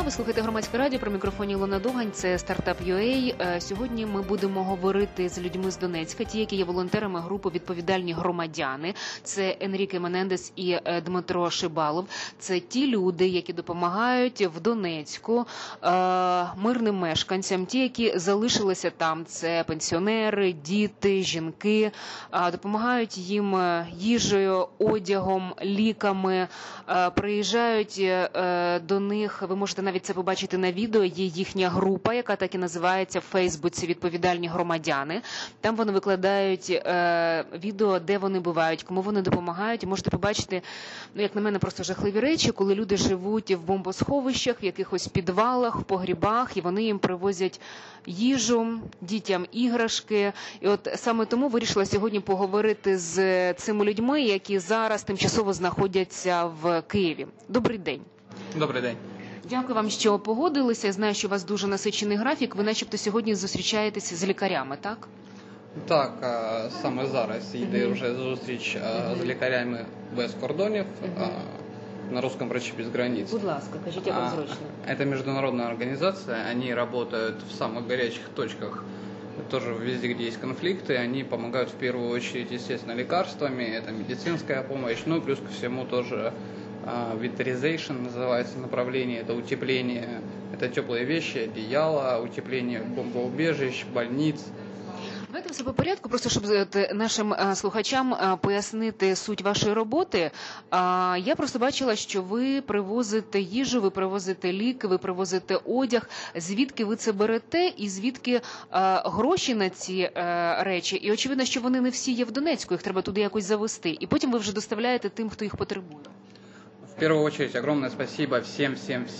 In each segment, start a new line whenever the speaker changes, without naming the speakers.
Ви слухаєте громадське радіо, при мікрофоні Ілона Довгань, це Startup.ua. Сьогодні ми будемо говорити з людьми з Донецька, ті, які є волонтерами групи «Відповідальні громадяни». Це Енріке Менендес і Дмитро Шибалов. Це ті люди, які допомагають в Донецьку мирним мешканцям, ті, які залишилися там. Це пенсіонери, діти, жінки. Допомагають їм їжею, одягом, ліками. Приїжджають до них, ви можете навіть це побачити на відео, є їхня група, яка так і називається в Фейсбуці «Відповідальні громадяни». Там вони викладають відео, де вони бувають, кому вони допомагають. І можете побачити, як на мене, просто жахливі речі, коли люди живуть в бомбосховищах, в якихось підвалах, в погрібах, і вони їм привозять їжу, дітям іграшки. І от саме тому вирішила сьогодні поговорити з цими людьми, які зараз тимчасово знаходяться в Києві. Добрий день.
Добрий день.
Дякую вам, що погодилися. Я знаю, що у вас дуже насичений графік. Ви начебто сьогодні зустрічаєтеся з лікарями, так?
Так, саме зараз йде вже зустріч з лікарями без кордонів, на русском «Врачи без границ».
Будь ласка, кажіть, як вам зручно.
Это международная организация, они работают в самых горячих точках, тоже везде, где есть конфликты, они помогают в первую очередь, естественно, лекарствами, это медицинская помощь, ну и плюс ко всему тоже winterization называется направление, это утепление, это теплые вещи, одеяло, утепление бомбоубежищ, больниц.
Давайте все по порядку, просто щоб нашим слухачам пояснити суть вашої роботи. Я просто бачила, що ви привозите їжу, ви привозите ліки, ви привозите одяг. Звідки ви це берете і звідки гроші на ці речі? І очевидно, що вони не всі є в Донецьку, їх треба туди якось завести. І потім ви вже доставляєте тим, хто їх потребує.
В первую очередь огромное спасибо всем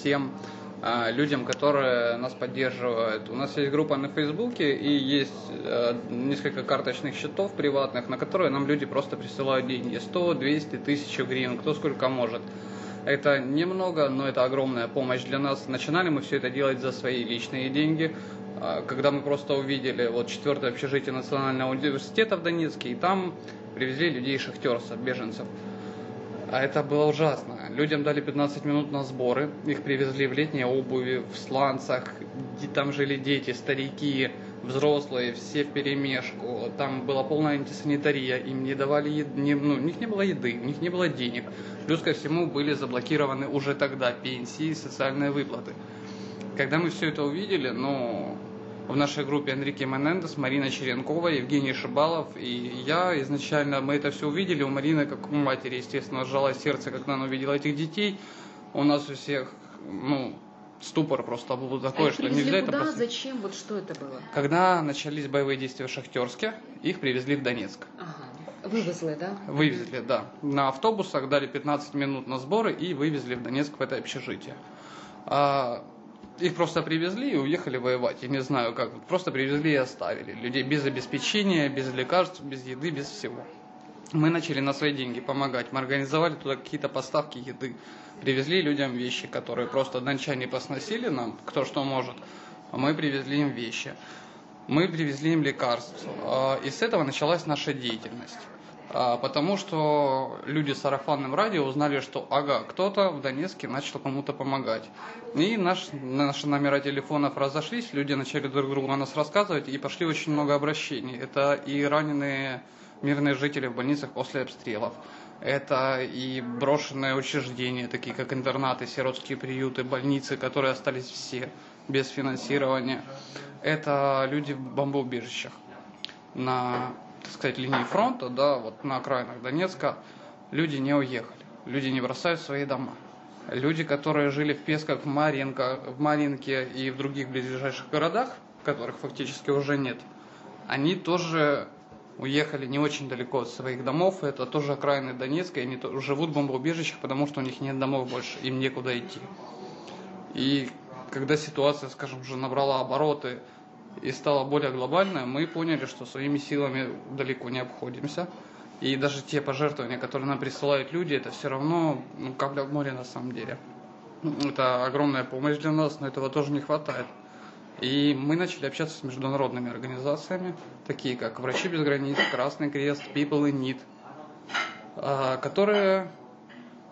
людям, которые нас поддерживают. У нас есть группа на Фейсбуке и есть несколько карточных счетов приватных, на которые нам люди просто присылают деньги. 100, 200, 1000 гривен, кто сколько может. Это немного, но это огромная помощь для нас. Начинали мы все это делать за свои личные деньги. Когда мы просто увидели 4-е общежитие Национального университета в Донецке, и там привезли людей-шахтерцев, беженцев. А это было ужасно. Людям дали 15 минут на сборы, их привезли в летней обуви, в сланцах, там жили дети, старики, взрослые, все вперемешку. Там была полная антисанитария, им не давали у них не было еды, у них не было денег. Плюс ко всему были заблокированы уже тогда пенсии и социальные выплаты. Когда мы все это увидели, в нашей группе Энрике Менендес, Марина Черенкова, Евгений Шибалов и я. Изначально мы это все увидели. У Марины, как у матери, естественно, сжалось сердце, когда она увидела этих детей. У нас у всех, ступор просто был такой, что нельзя это просто...
Зачем? Вот что это было?
Когда начались боевые действия в Шахтерске, их привезли в Донецк.
Ага. Вывезли, да?
Вывезли, да. На автобусах дали 15 минут на сборы и вывезли в Донецк в это общежитие. Их просто привезли и уехали воевать. Я не знаю как. Просто привезли и оставили. Людей без обеспечения, без лекарств, без еды, без всего. Мы начали на свои деньги помогать. Мы организовали туда какие-то поставки еды. Привезли людям вещи, которые просто дончане посносили нам, кто что может. А мы привезли им вещи. Мы привезли им лекарства. И с этого началась наша деятельность. Потому что люди с сарафанным радио узнали, что кто-то в Донецке начал кому-то помогать. И наши номера телефонов разошлись, люди начали друг другу о нас рассказывать, и пошли очень много обращений. Это и раненые мирные жители в больницах после обстрелов. Это и брошенные учреждения, такие как интернаты, сиротские приюты, больницы, которые остались все без финансирования. Это люди в бомбоубежищах. На линии фронта, на окраинах Донецка, люди не уехали, люди не бросают свои дома. Люди, которые жили в Песках, в Марьинке и в других ближайших городах, которых фактически уже нет, они тоже уехали не очень далеко от своих домов, это тоже окраины Донецка, и они живут в бомбоубежищах, потому что у них нет домов больше, им некуда идти. И когда ситуация, скажем, уже набрала обороты и стала более глобальная, мы поняли, что своими силами далеко не обходимся. И даже те пожертвования, которые нам присылают люди, это все равно капля в море на самом деле. Это огромная помощь для нас, но этого тоже не хватает. И мы начали общаться с международными организациями, такие как «Врачи без границ», «Красный крест», «People in Need», которые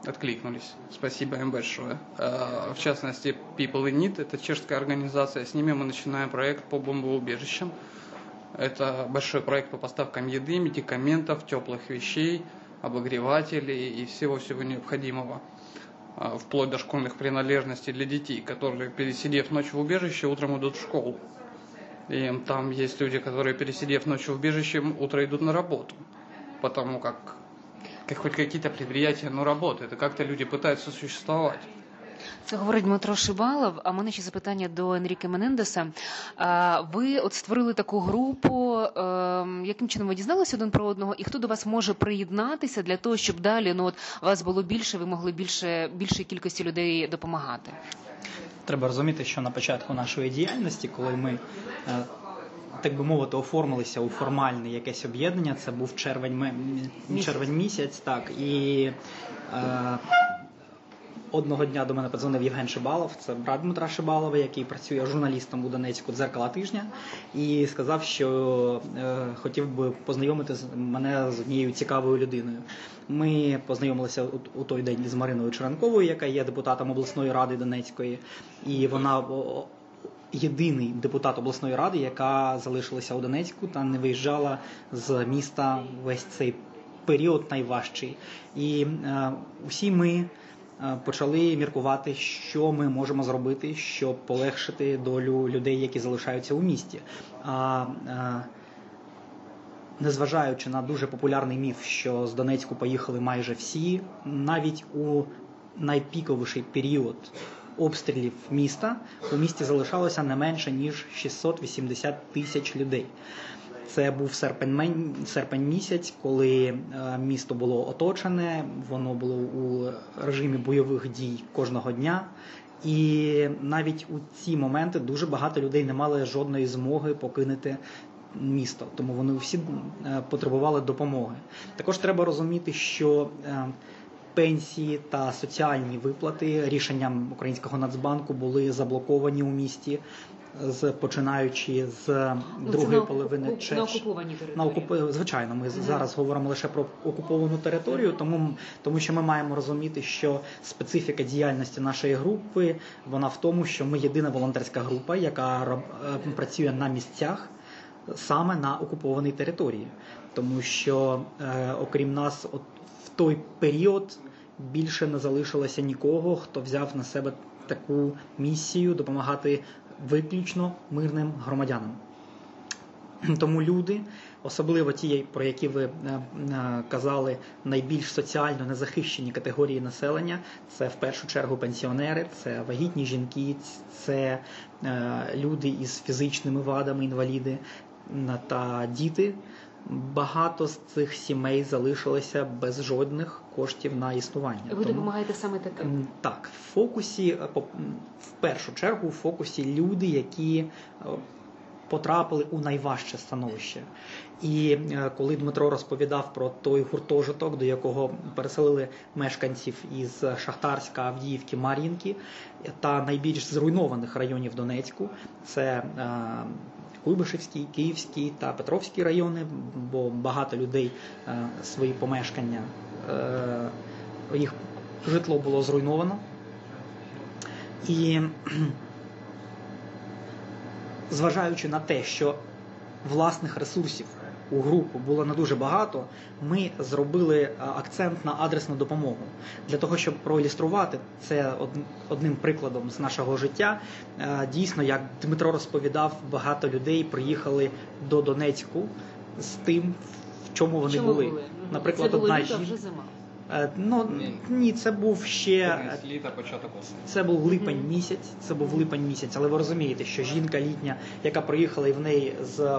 откликнулись. Спасибо им большое. В частности, People in Need, это чешская организация, с ними мы начинаем проект по бомбоубежищам. Это большой проект по поставкам еды, медикаментов, теплых вещей, обогревателей и всего-всего необходимого, вплоть до школьных принадлежностей для детей, которые, пересидев ночь в убежище, утром идут в школу. И там есть люди, которые, пересидев ночь в убежище, утром идут на работу, потому как хоть какие-то предприятия, но работают, и как-то люди пытаются существовать.
Це говорить Дмитро Шибалов. А в мене ще запитання до Енріке Менендеса. Ви от створили таку групу. Яким чином ви дізналися один про одного? І хто до вас може приєднатися для того, щоб далі вас було більше, ви могли більшій кількості людей допомагати?
Треба розуміти, що на початку нашої діяльності, коли ми, так би мовити, оформилися у формальне якесь об'єднання, це був червень місяць, так, і одного дня до мене подзвонив Євген Шибалов, це брат Дмитра Шибалова, який працює журналістом у Донецьку «Дзеркала тижня», і сказав, що хотів би познайомити мене з однією цікавою людиною. Ми познайомилися у той день із Мариною Черенковою, яка є депутатом обласної ради Донецької, і вона єдиний депутат обласної ради, яка залишилася у Донецьку та не виїжджала з міста весь цей період найважчий. І усі ми почали міркувати, що ми можемо зробити, щоб полегшити долю людей, які залишаються у місті. Незважаючи на дуже популярний міф, що з Донецьку поїхали майже всі, навіть у найпіковіший період обстрілів міста у місті залишалося не менше, ніж 680 тисяч людей. Це був серпень місяць, коли місто було оточене, воно було у режимі бойових дій кожного дня. І навіть у ці моменти дуже багато людей не мали жодної змоги покинути місто, тому вони всі потребували допомоги. Також треба розуміти, що пенсії та соціальні виплати рішенням Українського Нацбанку були заблоковані у місті, починаючи з другої половини
на окупованій території.
Звичайно, ми зараз говоримо лише про окуповану територію, тому що ми маємо розуміти, що специфіка діяльності нашої групи, вона в тому, що ми єдина волонтерська група, яка працює на місцях, саме на окупованій території. Тому що, окрім нас, в той період більше не залишилося нікого, хто взяв на себе таку місію допомагати виключно мирним громадянам. Тому люди, особливо ті, про які ви казали, найбільш соціально незахищені категорії населення, це в першу чергу пенсіонери, це вагітні жінки, це люди із фізичними вадами, інваліди та діти. Багато з цих сімей залишилося без жодних коштів на існування.
Ви допомагаєте саме таким?
Так, в першу чергу в фокусі люди, які потрапили у найважче становище. І коли Дмитро розповідав про той гуртожиток, до якого переселили мешканців із Шахтарська, Авдіївки, Мар'їнки та найбільш зруйнованих районів Донецьку, це Куйбишевський, Київський та Петровський райони, бо багато людей свої помешкання, їх житло було зруйновано. І зважаючи на те, що власних ресурсів у групу було не дуже багато, ми зробили акцент на адресну допомогу. Для того, щоб проілюструвати це одним прикладом з нашого життя, дійсно, як Дмитро розповідав, багато людей приїхали до Донецьку з тим, в чому вони були. Наприклад,
це було
одна
літо, вже зима.
Ні, це був ще...
Літо, початок осені.
Це був липень місяць, але ви розумієте, що жінка літня, яка приїхала, і в неї з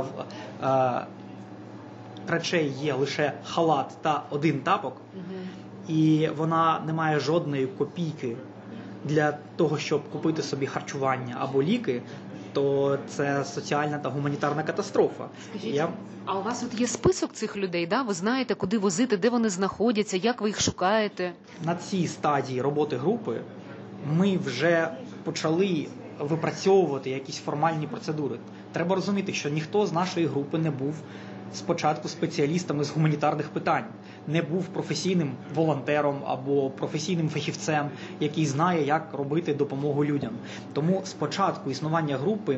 речей є лише халат та один тапок, і вона не має жодної копійки для того, щоб купити собі харчування або ліки, то це соціальна та гуманітарна катастрофа.
Скажіть, а у вас от є список цих людей, да? Ви знаєте, куди возити, де вони знаходяться, як ви їх шукаєте?
На цій стадії роботи групи ми вже почали випрацьовувати якісь формальні процедури. Треба розуміти, що ніхто з нашої групи не був спочатку спеціалістами з гуманітарних питань, не був професійним волонтером або професійним фахівцем, який знає, як робити допомогу людям. Тому спочатку існування групи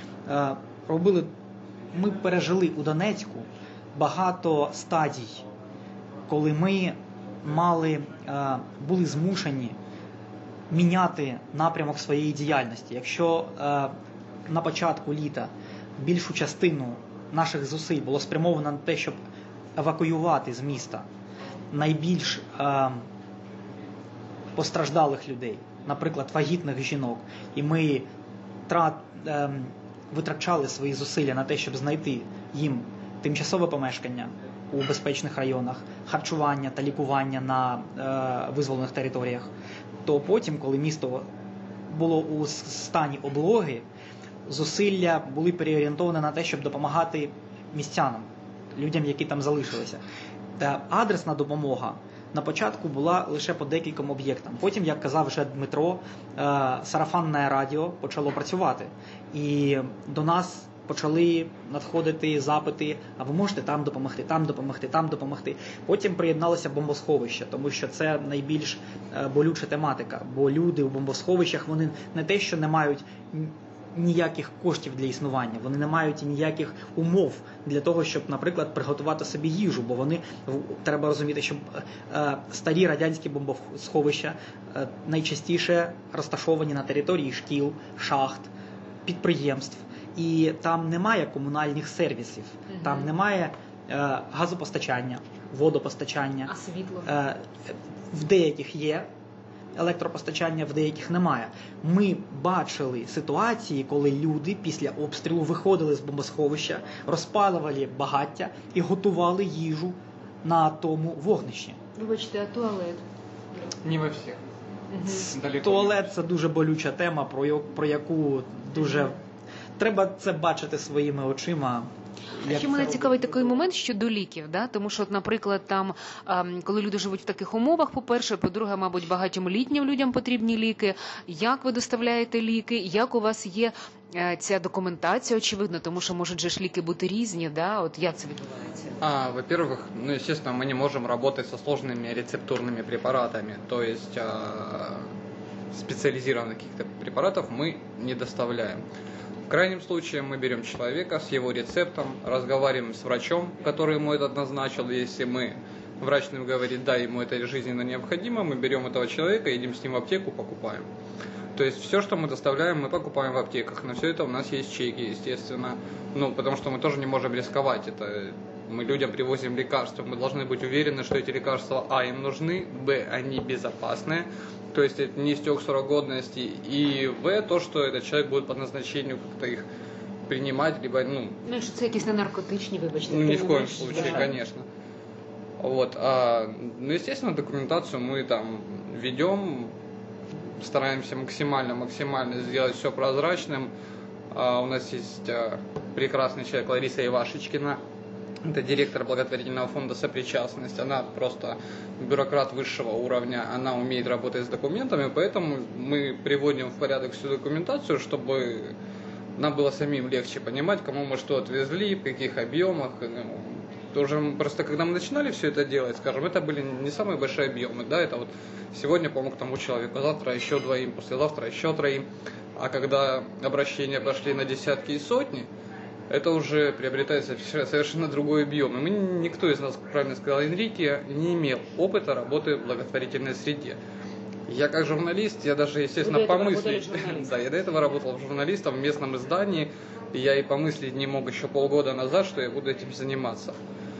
ми пережили у Донецьку багато стадій, коли ми були змушені міняти напрямок своєї діяльності. Якщо на початку літа більшу частину наших зусиль було спрямовано на те, щоб евакуювати з міста найбільш постраждалих людей, наприклад, вагітних жінок, і ми витрачали свої зусилля на те, щоб знайти їм тимчасове помешкання у безпечних районах, харчування та лікування на визволених територіях, то потім, коли місто було у стані облоги, зусилля були переорієнтовані на те, щоб допомагати містянам, людям, які там залишилися. Та адресна допомога на початку була лише по декільком об'єктам. Потім, як казав вже Дмитро, сарафанне радіо почало працювати. І до нас почали надходити запити, а ви можете там допомогти, там допомогти, там допомогти. Потім приєдналося бомбосховище, тому що це найбільш болюча тематика. Бо люди у бомбосховищах, вони не те, що не мають ніяких коштів для існування, вони не мають ніяких умов для того, щоб, наприклад, приготувати собі їжу, бо треба розуміти, що старі радянські бомбосховища найчастіше розташовані на території шкіл, шахт, підприємств, і там немає комунальних сервісів, там немає газопостачання, водопостачання.
А світло?
В деяких є електропостачання, в деяких немає. Ми бачили ситуації, коли люди після обстрілу виходили з бомбосховища, розпалювали багаття і готували їжу на тому вогнищі.
Вибачте, а туалет?
Не во всех. Далеко.
Туалет – це дуже болюча тема, про яку дуже треба це бачити своїми очима.
А ще мене цікавий такий момент щодо ліків, да? Тому що, наприклад, там, коли люди живуть в таких умовах, по-перше, по-друге, мабуть, багатьом літнім людям потрібні ліки. Як ви доставляєте ліки? Як у вас є ця документація, очевидно, тому що можуть же ж ліки бути різні, да? От як це відбувається?
Во-первых, естественно, мы не можем работать со сложными рецептурными препаратами, то есть специализированных каких-то препаратов мы не доставляем. В крайнем случае мы берем человека с его рецептом, разговариваем с врачом, который ему это назначил. Если врач нам говорит, да, ему это жизненно необходимо, мы берем этого человека, едем с ним в аптеку, покупаем. То есть все, что мы доставляем, мы покупаем в аптеках. На все это у нас есть чеки, естественно. Потому что мы тоже не можем рисковать. Мы людям привозим лекарства, мы должны быть уверены, что эти лекарства, им нужны, они безопасные. То есть это не истек срок годности, и то, что этот человек будет по назначению как-то их принимать, либо,
що це якісь не наркотичні, вибачте.
ни в коем случае, конечно. Естественно, документацию мы там ведем, стараемся максимально сделать все прозрачным. У нас есть прекрасный человек Лариса Ивашечкина, это директор благотворительного фонда «Сопричастность». Она просто бюрократ высшего уровня, она умеет работать с документами, поэтому мы приводим в порядок всю документацию, чтобы нам было самим легче понимать, кому мы что отвезли, в каких объемах. Тоже просто когда мы начинали все это делать, скажем, это были не самые большие объемы, да, это сегодня помог тому человеку, завтра еще двоим, послезавтра еще троим, а когда обращения прошли на десятки и сотни, это уже приобретается совершенно другой объем. И никто из нас, как правильно сказал Энрике, не имел опыта работы в благотворительной среде. Я как журналист, я даже, естественно, помыслить... Да, я до этого работал журналистом в местном издании, и я и помыслить не мог еще полгода назад, что я буду этим заниматься.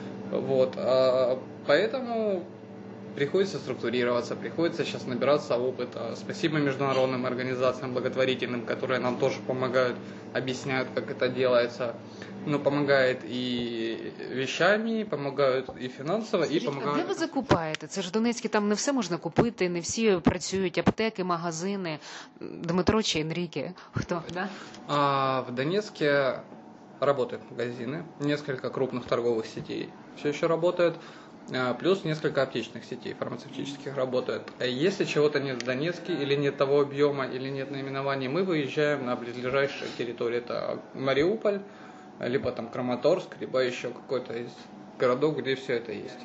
Поэтому приходится структурироваться, приходится сейчас набираться опыта. Спасибо международным организациям благотворительным, которые нам тоже помогают, объясняют, как это делается. Помогают и вещами, помогают і фінансово, і помагають.
А де ви закупаєте? Це ж в Донецьку, там не все можна купити, не всі працюють, аптеки, магазини. Дмитро чи Енріке? Хто? Да?
В Донецке работают магазины, несколько крупных торговых сетей все еще работают. Плюс несколько аптечных сетей фармацевтических работают. Если чего-то нет в Донецке, или нет того объема, или нет наименований, мы выезжаем на близлежащие территории. Это Мариуполь, либо там Краматорск, либо еще какой-то из городов, где все это есть.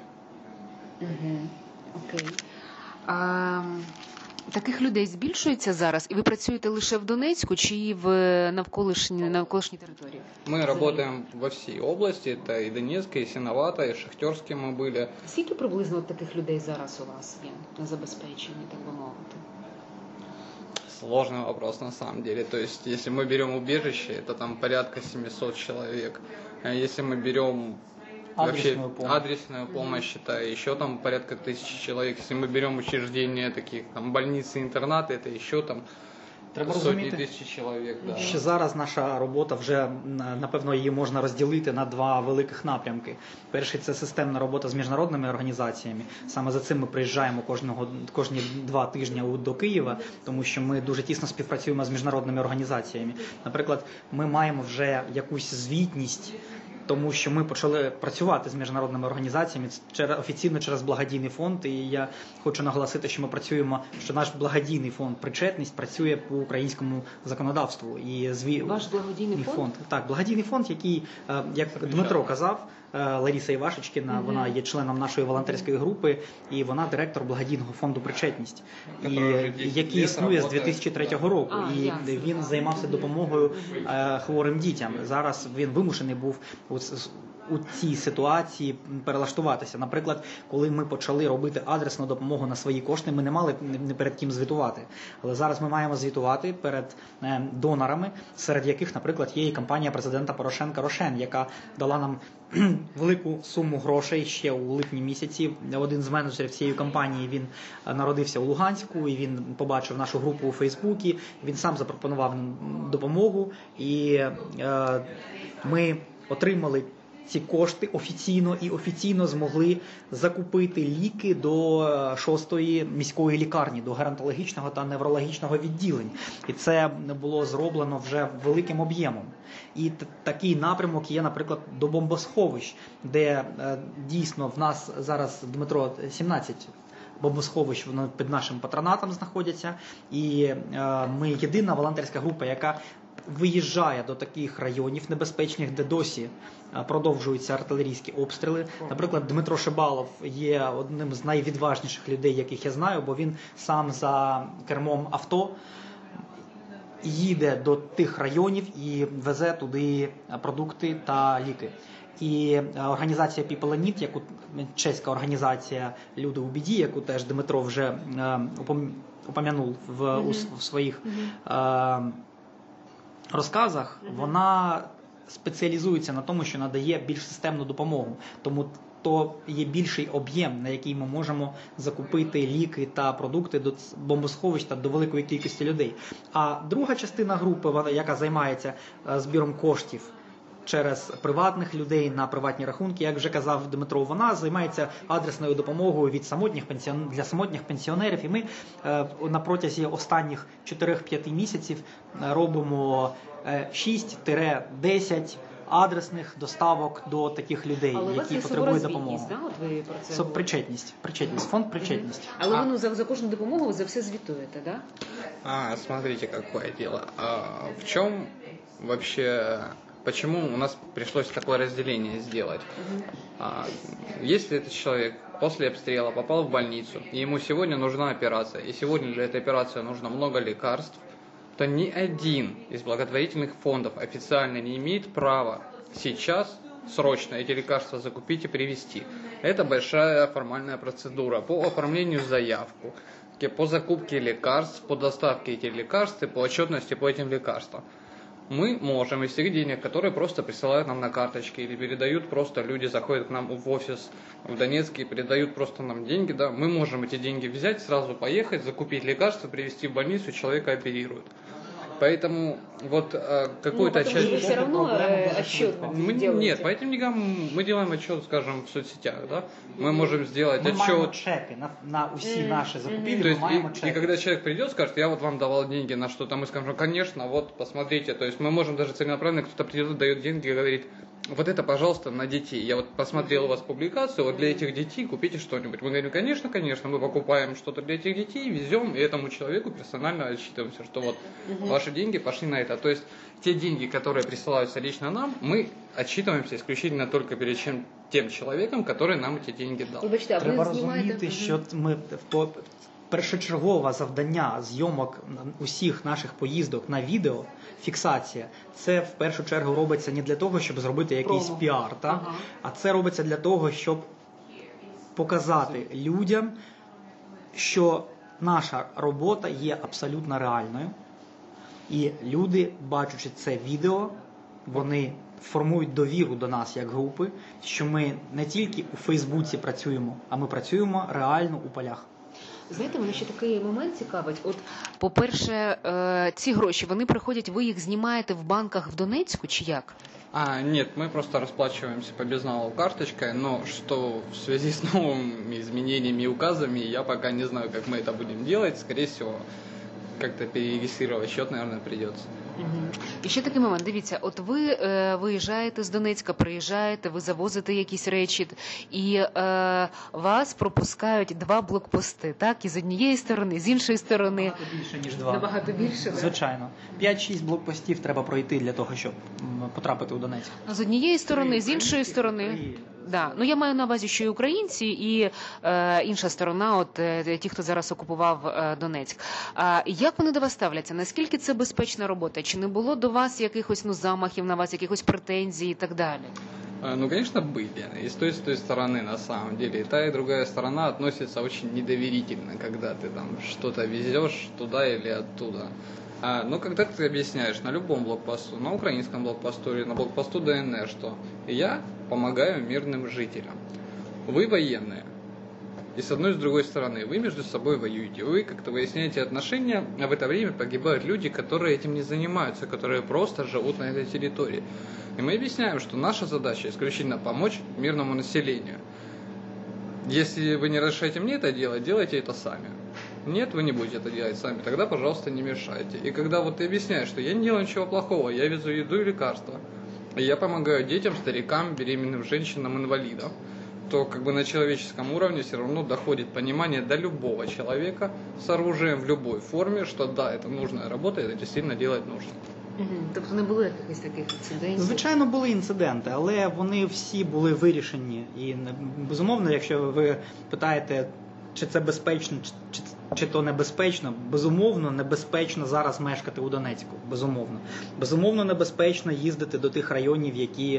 Окей. Таких людей збільшується зараз, і ви працюєте лише в Донецьку чи в навколишній території?
Мы работаем во всей области, это и Донецк, и Синовато, и Шахтерске мы были.
Скільки приблизно таких людей зараз у вас є на забезпеченні, так би мовити?
Сложный вопрос на самом деле. То есть, если мы берем убежище, это там порядка 700 человек. А если мы берем адресную помощь, это еще там порядка 1000 человек. Если мы берем учреждения таких, там больницы, интернаты, это еще там сотні тисяч чоловік. Да.
Що зараз наша робота вже, напевно, її можна розділити на два великих напрямки. Перший – це системна робота з міжнародними організаціями. Саме за цим ми приїжджаємо кожні 2 тижні до Києва, тому що ми дуже тісно співпрацюємо з міжнародними організаціями. Наприклад, ми маємо вже якусь звітність, тому що ми почали працювати з міжнародними організаціями офіційно через благодійний фонд. І я хочу наголосити, що ми працюємо, що наш благодійний фонд «Причетність» працює по українському законодавству.
Ваш благодійний фонд?
Так, благодійний фонд, який, як Дмитро казав, Лариса Івашечкіна, вона є членом нашої волонтерської групи, і вона директор благодійного фонду «Причетність», який існує з 2003 року. І він займався допомогою хворим дітям. Зараз він вимушений був у цій ситуації перелаштуватися. Наприклад, коли ми почали робити адресну допомогу на свої кошти, ми не мали ні перед ким звітувати. Але зараз ми маємо звітувати перед донорами, серед яких, наприклад, є і кампанія президента Порошенка «Рошен», яка дала нам велику суму грошей ще у липні місяці. Один з менеджерів цієї кампанії, він народився у Луганську, і він побачив нашу групу у Фейсбуці, він сам запропонував допомогу, і ми отримали ці кошти офіційно змогли закупити ліки до 6-ї міської лікарні, до геронтологічного та неврологічного відділень. І це було зроблено вже великим об'ємом. І такий напрямок є, наприклад, до бомбосховищ, де дійсно в нас зараз, Дмитро, 17 бомбосховищ, воно під нашим патронатом знаходяться. І ми єдина волонтерська група, яка виїжджає до таких районів небезпечних, де досі продовжуються артилерійські обстріли. Наприклад, Дмитро Шибалов є одним з найвідважніших людей, яких я знаю, бо він сам за кермом авто їде до тих районів і везе туди продукти та ліки. І організація People in Need, чеська організація «Люди у біді», яку теж Дмитро вже упомянув в своїх розказах, вона спеціалізується на тому, що надає більш системну допомогу. Тому то є більший об'єм, на який ми можемо закупити ліки та продукти до бомбосховищ та до великої кількості людей. А друга частина групи, яка займається збіром коштів через приватних людей на приватні рахунки, як вже казав Дмитро, вона займається адресною допомогою для самотніх пенсіонерів. І ми на протязі останніх 4-5 місяців робимо 6-10 адресних доставок до таких людей, які потребують допомоги.
Да? От ви про це
Причетність, фонд «Причетність».
Але за кожну допомогу ви за все звітуєте, да?
Смотрите, какое дело. В чем вообще... Почему у нас пришлось такое разделение сделать? Если этот человек после обстрела попал в больницу, и ему сегодня нужна операция, и сегодня для этой операции нужно много лекарств, то ни один из благотворительных фондов официально не имеет права сейчас срочно эти лекарства закупить и привезти. Это большая формальная процедура по оформлению заявки, по закупке лекарств, по доставке этих лекарств и по отчетности по этим лекарствам. Мы можем из тех денег, которые просто присылают нам на карточки или передают просто, люди заходят к нам в офис в Донецке и передают просто нам деньги, да, мы можем эти деньги взять, сразу поехать, закупить лекарства, привезти в больницу, человека оперируют. Поэтому вот какую-то часть...
Вы все равно отчет
Нет, по этим деньгам мы делаем отчет, скажем, в соцсетях, да? Мы можем сделать отчет...
Мы маємо чеки на усі наши закупили,
то есть,
мы маємо чеки.
И когда человек придет, скажет, я вот вам давал деньги на что-то, мы скажем, конечно, вот, посмотрите. То есть мы можем даже целенаправленно, кто-то придет, дает деньги и говорит, вот это, пожалуйста, на детей. Я вот посмотрел у вас публикацию, вот для этих детей купите что-нибудь. Мы говорим, конечно, мы покупаем что-то для этих детей, везем, и этому человеку персонально отчитываемся, что вот ваш ваши деньги пошли на это. То есть те деньги, которые присылаются лично нам, мы отчитываемся исключительно только перед тем человеком, который нам эти деньги дал.
Вибачте, а ви
Треба
знімаєте?
розуміти, що ми першочергове завдання зйомок усіх наших поїздок на відео, фіксація, це в першу чергу робиться не для того, щоб зробити якийсь
Промо.
піар,
Ага.
а це робиться для того, щоб показати людям, що наша робота є абсолютно реальною. І люди, бачачи це відео, вони формують довіру до нас як групи, що ми не тільки у Фейсбуці працюємо, а ми працюємо реально у полях.
Знаєте, мене ще такий момент цікавить. От, по-перше, ці гроші, вони приходять, ви їх знімаєте в банках в Донецьку чи як?
Нет, мы просто расплачиваемся по безналу карточкой, но что в связи с новыми изменениями и указами, я пока не знаю, как мы это будем делать. Скорее всего, как-то перерегистрировать счет, наверное, придется.
І ще такий момент, дивіться, от ви виїжджаєте з Донецька, приїжджаєте, ви завозите якісь речі, і вас пропускають 2 блокпости, так? І з однієї сторони, з іншої сторони.
Набагато більше, ніж 2.
Набагато більше, так?
Звичайно. 5-6 блокпостів треба пройти для того, щоб потрапити у Донецьк.
З однієї сторони, з іншої сторони. Да. Ну, я маю на увазі, що і українці, і інша сторона, от ті, хто зараз окупував Донецьк. Як вони до вас ставляться? Наскільки це безпечна робота? Чи не було до вас якихось замахів на вас, якихось претензій і так далі?
Ну, конечно, были. И с той стороны, на самом деле. И та, и другая сторона относится очень недоверительно, когда ты там что-то везешь туда или оттуда. Но когда ты объясняешь на любом блокпосту, на украинском блокпосту или на блокпосту ДНР, что я помогаю мирным жителям. Вы военные. И с одной и с другой стороны, вы между собой воюете, вы как-то выясняете отношения, а в это время погибают люди, которые этим не занимаются, которые просто живут на этой территории. И мы объясняем, что наша задача исключительно помочь мирному населению. Если вы не разрешаете мне это делать, делайте это сами. Нет, вы не будете это делать сами, тогда, пожалуйста, не мешайте. И когда вот ты объясняешь, что я не делаю ничего плохого, я везу еду и лекарства, и я помогаю детям, старикам, беременным женщинам, инвалидам, то как бы на человеческом уровне все равно доходит понимание до любого человека с оружием в любой форме, что да, это нужная работа, это действительно делать нужно.
Тобто не було якихось таких інцидентів?
Звичайно, були інциденти, але вони всі були вирішені. І безумовно, якщо ви питаєте, чи це безпечно, чи то небезпечно, безумовно, небезпечно зараз мешкати у Донецьку. Безумовно. Безумовно, небезпечно їздити до тих районів, які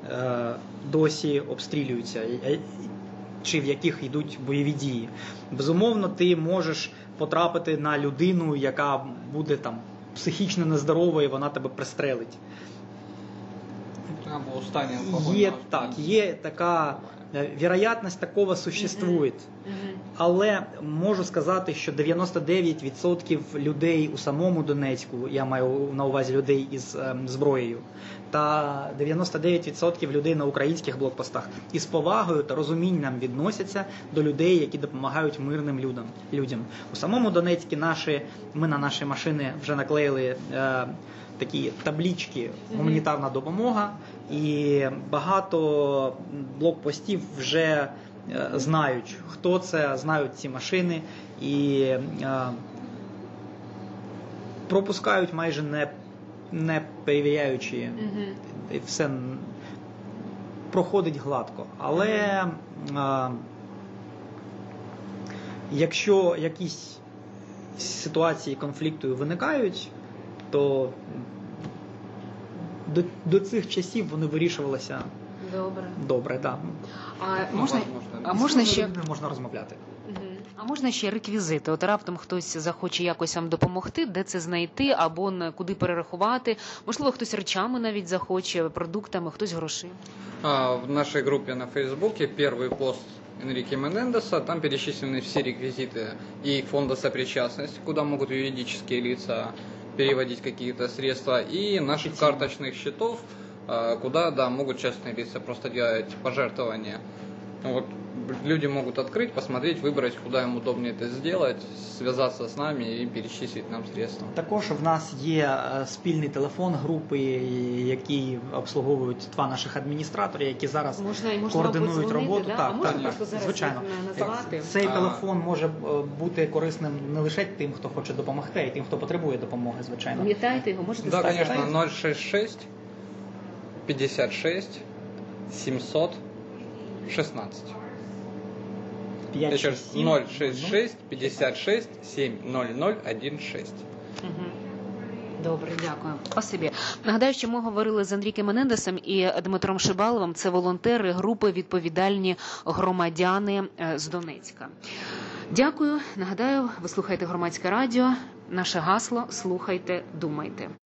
досі обстрілюються, чи в яких йдуть бойові дії. Безумовно, ти можеш потрапити на людину, яка буде там психічно нездорова, і вона тебе пристрелить. Є така вероятность такого существует. Але можу сказати, що 99% людей у самому Донецьку, я маю на увазі людей із зброєю, та 99% людей на українських блокпостах із повагою та розумінням відносяться до людей, які допомагають мирним людям. У самому Донецьку ми на наші машини вже наклеїли такі таблички «Гуманітарна допомога», і багато блокпостів вже знають, хто це, знають ці машини і пропускають майже не перевіряючи, і все проходить гладко. Але якщо якісь ситуації конфлікту виникають, то до цих часів вони вирішувалися добре, да. Можна розмовляти.
А можна ще реквізити? От раптом хтось захоче якось вам допомогти, де це знайти, або куди перерахувати. Можливо, хтось речами навіть захоче, продуктами, хтось грошима.
В нашей группе на Фейсбуке первый пост Энрике Менендеса, там перечислены все реквизиты и фонда сопричастности, куда могут юридические лица переводить какие-то средства, и наших карточных счетов, куда, да, могут частные лица просто делать пожертвования. Вот люди могут открыть, посмотреть, выбрать, куда им удобнее это сделать, связаться с нами и перечислить нам средства.
Також в нас є спільний телефон групи, який обслуговують два наших адміністратори, які зараз координують роботу.
Да? Можна
Так,
просто зараз
звичайно.
назвати?
Цей телефон може бути корисним не лише тим, хто хоче допомогти, а й тим, хто потребує допомоги, звичайно.
Пам'ятаєте його? Можете
Да,
сказати?
конечно, 066 56 716. 066 56 70016.
Мгм. Добре, дякую. Спасибі. Нагадаю, що ми говорили з Енріке Менендесом і Дмитром Шибаловим. Це волонтери групи «Відповідальні громадяни» з Донецька. Дякую. Нагадаю, ви слухаєте Громадське радіо. Наше гасло «Слухайте, думайте».